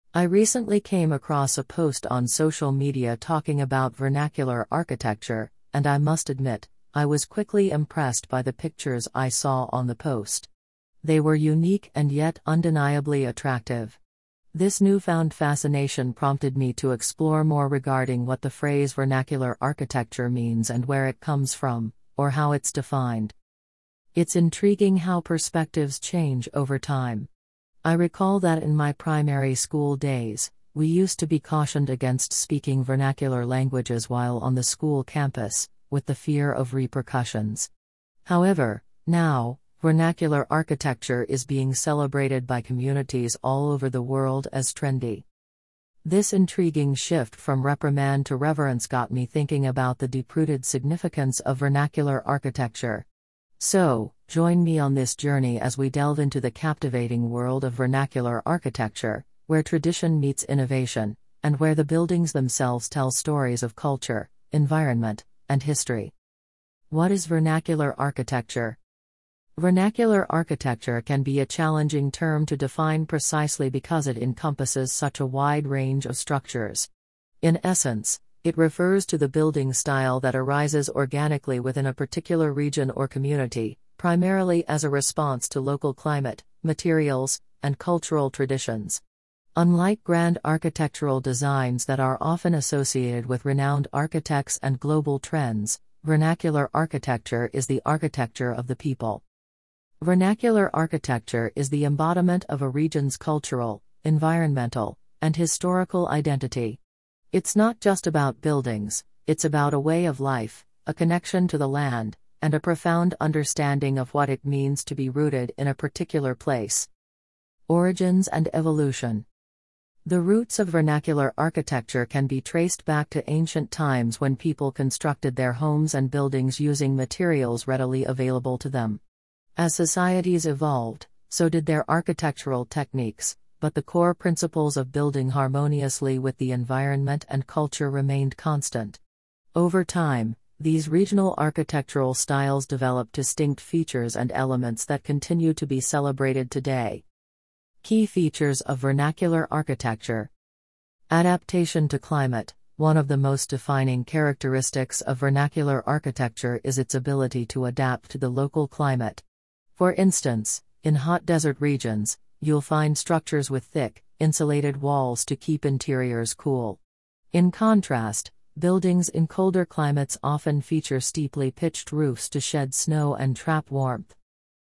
I recently came across a post on social media talking about vernacular architecture, and I must admit, I was quickly impressed by the pictures I saw on the post. They were unique and yet undeniably attractive. This newfound fascination prompted me to explore more regarding what the phrase vernacular architecture means and where it comes from, or how it's defined. It's intriguing how perspectives change over time. I recall that in my primary school days, we used to be cautioned against speaking vernacular languages while on the school campus, with the fear of repercussions. However, now, vernacular architecture is being celebrated by communities all over the world as trendy. This intriguing shift from reprimand to reverence got me thinking about the deep-rooted significance of vernacular architecture. So, join me on this journey as we delve into the captivating world of vernacular architecture, where tradition meets innovation, and where the buildings themselves tell stories of culture, environment, and history. What is vernacular architecture? Vernacular architecture can be a challenging term to define precisely because it encompasses such a wide range of structures. In essence, it refers to the building style that arises organically within a particular region or community, primarily as a response to local climate, materials, and cultural traditions. Unlike grand architectural designs that are often associated with renowned architects and global trends, vernacular architecture is the architecture of the people. Vernacular architecture is the embodiment of a region's cultural, environmental, and historical identity. It's not just about buildings, it's about a way of life, a connection to the land, and a profound understanding of what it means to be rooted in a particular place. Origins and evolution. The roots of vernacular architecture can be traced back to ancient times when people constructed their homes and buildings using materials readily available to them. As societies evolved, so did their architectural techniques, but the core principles of building harmoniously with the environment and culture remained constant. Over time, these regional architectural styles developed distinct features and elements that continue to be celebrated today. Key features of vernacular architecture. Adaptation to climate. One of the most defining characteristics of vernacular architecture is its ability to adapt to the local climate. For instance, in hot desert regions, you'll find structures with thick, insulated walls to keep interiors cool. In contrast, buildings in colder climates often feature steeply pitched roofs to shed snow and trap warmth.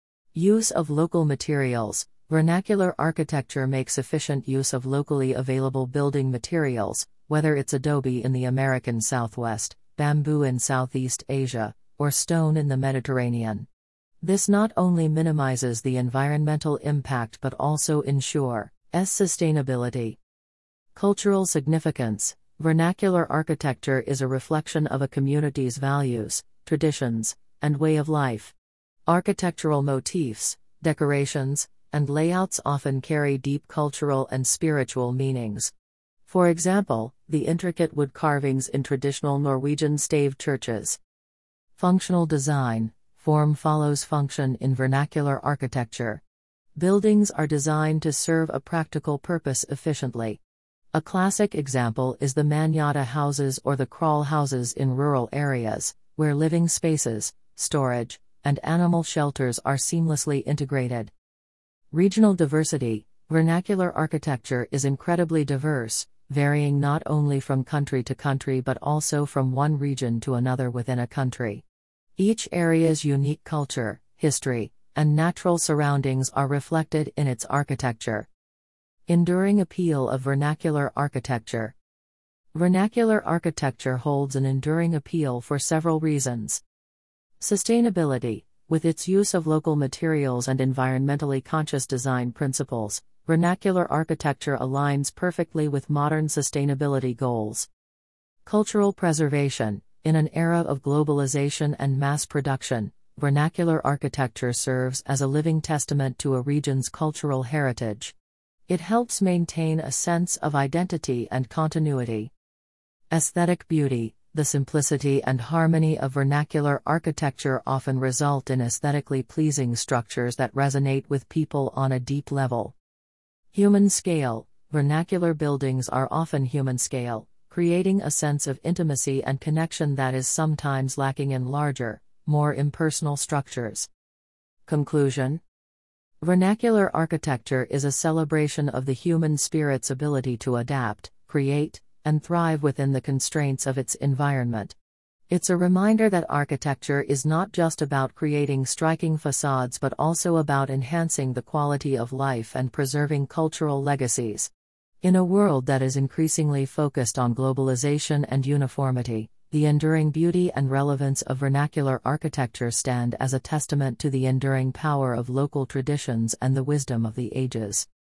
Use of local materials. Vernacular architecture makes efficient use of locally available building materials, whether it's adobe in the American Southwest, bamboo in Southeast Asia, or stone in the Mediterranean. This not only minimizes the environmental impact but also ensures sustainability. Cultural significance. Vernacular architecture is a reflection of a community's values, traditions, and way of life. Architectural motifs, decorations, and layouts often carry deep cultural and spiritual meanings. For example, the intricate wood carvings in traditional Norwegian stave churches. Functional design. Form follows function in vernacular architecture. Buildings are designed to serve a practical purpose efficiently. A classic example is the manyatta houses or the crawl houses in rural areas, where living spaces, storage, and animal shelters are seamlessly integrated. Regional diversity. Vernacular architecture is incredibly diverse, varying not only from country to country but also from one region to another within a country. Each area's unique culture, history, and natural surroundings are reflected in its architecture. Enduring appeal of vernacular architecture. Vernacular architecture holds an enduring appeal for several reasons. Sustainability. With its use of local materials and environmentally conscious design principles, vernacular architecture aligns perfectly with modern sustainability goals. Cultural preservation. In an era of globalization and mass production, vernacular architecture serves as a living testament to a region's cultural heritage. It helps maintain a sense of identity and continuity. Aesthetic beauty. The simplicity and harmony of vernacular architecture often result in aesthetically pleasing structures that resonate with people on a deep level. Human scale. Vernacular buildings are often human scale, creating a sense of intimacy and connection that is sometimes lacking in larger, more impersonal structures. Conclusion: vernacular architecture is a celebration of the human spirit's ability to adapt, create, and thrive within the constraints of its environment. It's a reminder that architecture is not just about creating striking facades but also about enhancing the quality of life and preserving cultural legacies. In a world that is increasingly focused on globalization and uniformity, the enduring beauty and relevance of vernacular architecture stand as a testament to the enduring power of local traditions and the wisdom of the ages.